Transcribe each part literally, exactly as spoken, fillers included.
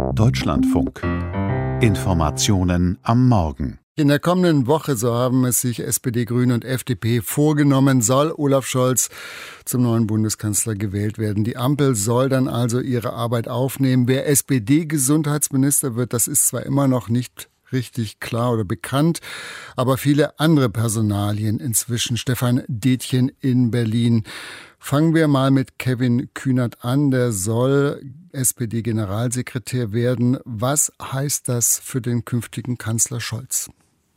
Deutschlandfunk. Informationen am Morgen. In der kommenden Woche, so haben es sich S P D, Grüne und F D P vorgenommen, soll Olaf Scholz zum neuen Bundeskanzler gewählt werden. Die Ampel soll dann also ihre Arbeit aufnehmen. Wer S P D-Gesundheitsminister wird, das ist zwar immer noch nicht richtig klar oder bekannt, aber viele andere Personalien inzwischen. Stefan Detjen in Berlin. Fangen wir mal mit Kevin Kühnert an. Der soll S P D-Generalsekretär werden. Was heißt das für den künftigen Kanzler Scholz?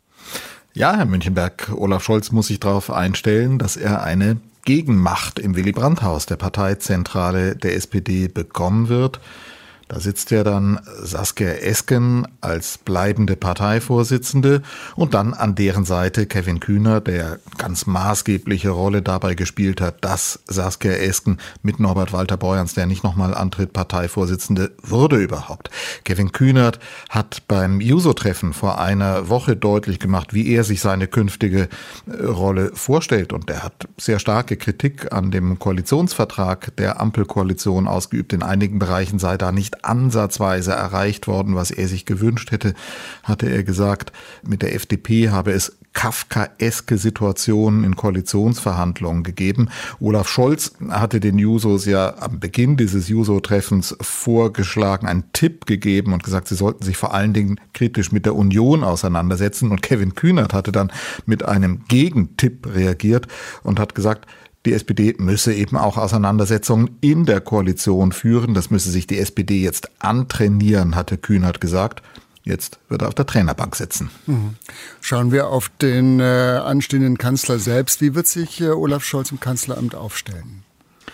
Ja, Herr Münchenberg, Olaf Scholz muss sich darauf einstellen, dass er eine Gegenmacht im Willy-Brandt-Haus, der Parteizentrale der S P D, bekommen wird. Da sitzt ja dann Saskia Esken als bleibende Parteivorsitzende und dann an deren Seite Kevin Kühnert, der ganz maßgebliche Rolle dabei gespielt hat, dass Saskia Esken mit Norbert Walter-Borjans, der nicht nochmal antritt, Parteivorsitzende wurde überhaupt. Kevin Kühnert hat beim Juso-Treffen vor einer Woche deutlich gemacht, wie er sich seine künftige Rolle vorstellt. Und er hat sehr starke Kritik an dem Koalitionsvertrag der Ampelkoalition ausgeübt. In einigen Bereichen sei da nicht ansatzweise erreicht worden, was er sich gewünscht hätte, hatte er gesagt. Mit der F D P habe es kafkaeske Situationen in Koalitionsverhandlungen gegeben. Olaf Scholz hatte den Jusos ja am Beginn dieses Juso-Treffens vorgeschlagen, einen Tipp gegeben und gesagt, sie sollten sich vor allen Dingen kritisch mit der Union auseinandersetzen. Und Kevin Kühnert hatte dann mit einem Gegentipp reagiert und hat gesagt, die S P D müsse eben auch Auseinandersetzungen in der Koalition führen. Das müsse sich die S P D jetzt antrainieren, hatte Kühnert gesagt. Jetzt wird er auf der Trainerbank sitzen. Schauen wir auf den äh, anstehenden Kanzler selbst. Wie wird sich äh, Olaf Scholz im Kanzleramt aufstellen?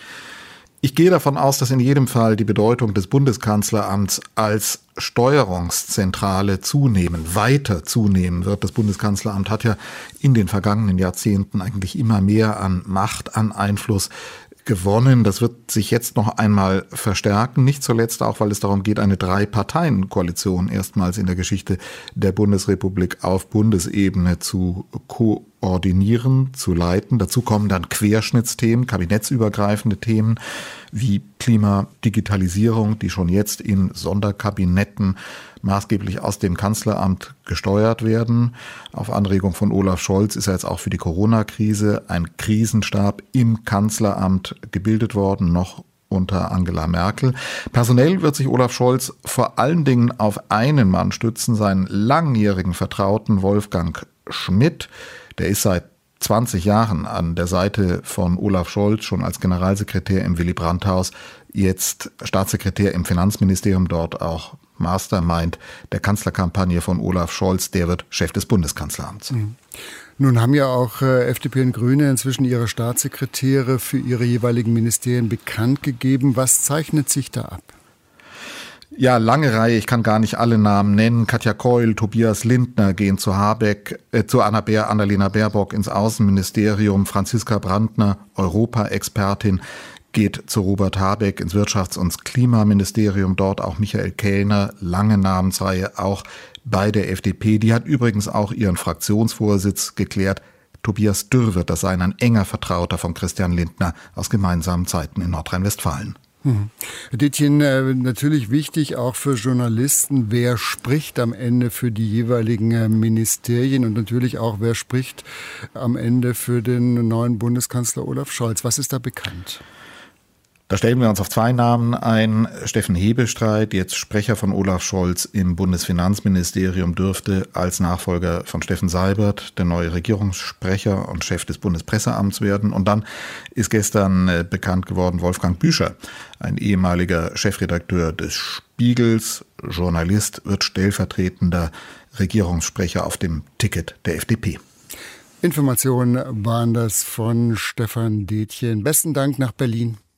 Ich gehe davon aus, dass in jedem Fall die Bedeutung des Bundeskanzleramts als Steuerungszentrale zunehmen, weiter zunehmen wird. Das Bundeskanzleramt hat ja in den vergangenen Jahrzehnten eigentlich immer mehr an Macht, an Einfluss gewonnen. Das wird sich jetzt noch einmal verstärken, nicht zuletzt auch, weil es darum geht, eine Drei-Parteien-Koalition erstmals in der Geschichte der Bundesrepublik auf Bundesebene zu koordinieren, zu leiten. Dazu kommen dann Querschnittsthemen, kabinettsübergreifende Themen wie Klima, Digitalisierung, die schon jetzt in Sonderkabinetten maßgeblich aus dem Kanzleramt gesteuert werden. Auf Anregung von Olaf Scholz ist ja jetzt auch für die Corona-Krise ein Krisenstab im Kanzleramt gebildet worden, noch unter Angela Merkel. Personell wird sich Olaf Scholz vor allen Dingen auf einen Mann stützen, seinen langjährigen Vertrauten Wolfgang Schmidt. Der ist seit zwanzig Jahren an der Seite von Olaf Scholz, schon als Generalsekretär im Willy-Brandt-Haus, jetzt Staatssekretär im Finanzministerium, dort auch Mastermind der Kanzlerkampagne von Olaf Scholz. Der wird Chef des Bundeskanzleramts. Mhm. Nun haben ja auch äh, F D P und Grüne inzwischen ihre Staatssekretäre für ihre jeweiligen Ministerien bekannt gegeben. Was zeichnet sich da ab? Ja, lange Reihe, ich kann gar nicht alle Namen nennen. Katja Keul, Tobias Lindner gehen zu Habeck, äh, zu Anna Bär, Annalena Baerbock ins Außenministerium. Franziska Brandner, Europa-Expertin, geht zu Robert Habeck ins Wirtschafts- und Klimaministerium. Dort auch Michael Kellner, lange Namensreihe, auch bei der F D P. Die hat übrigens auch ihren Fraktionsvorsitz geklärt. Tobias Dürr wird das sein, ein enger Vertrauter von Christian Lindner aus gemeinsamen Zeiten in Nordrhein-Westfalen. Hm. Herr Detjen, äh, natürlich wichtig auch für Journalisten, wer spricht am Ende für die jeweiligen äh, Ministerien und natürlich auch, wer spricht am Ende für den neuen Bundeskanzler Olaf Scholz. Was ist da bekannt? Da stellen wir uns auf zwei Namen ein. Steffen Hebestreit, jetzt Sprecher von Olaf Scholz im Bundesfinanzministerium, dürfte als Nachfolger von Steffen Seibert der neue Regierungssprecher und Chef des Bundespresseamts werden. Und dann ist gestern bekannt geworden, Wolfgang Büscher, ein ehemaliger Chefredakteur des Spiegels, Journalist, wird stellvertretender Regierungssprecher auf dem Ticket der F D P. Informationen waren das von Stefan Detjen. Besten Dank nach Berlin.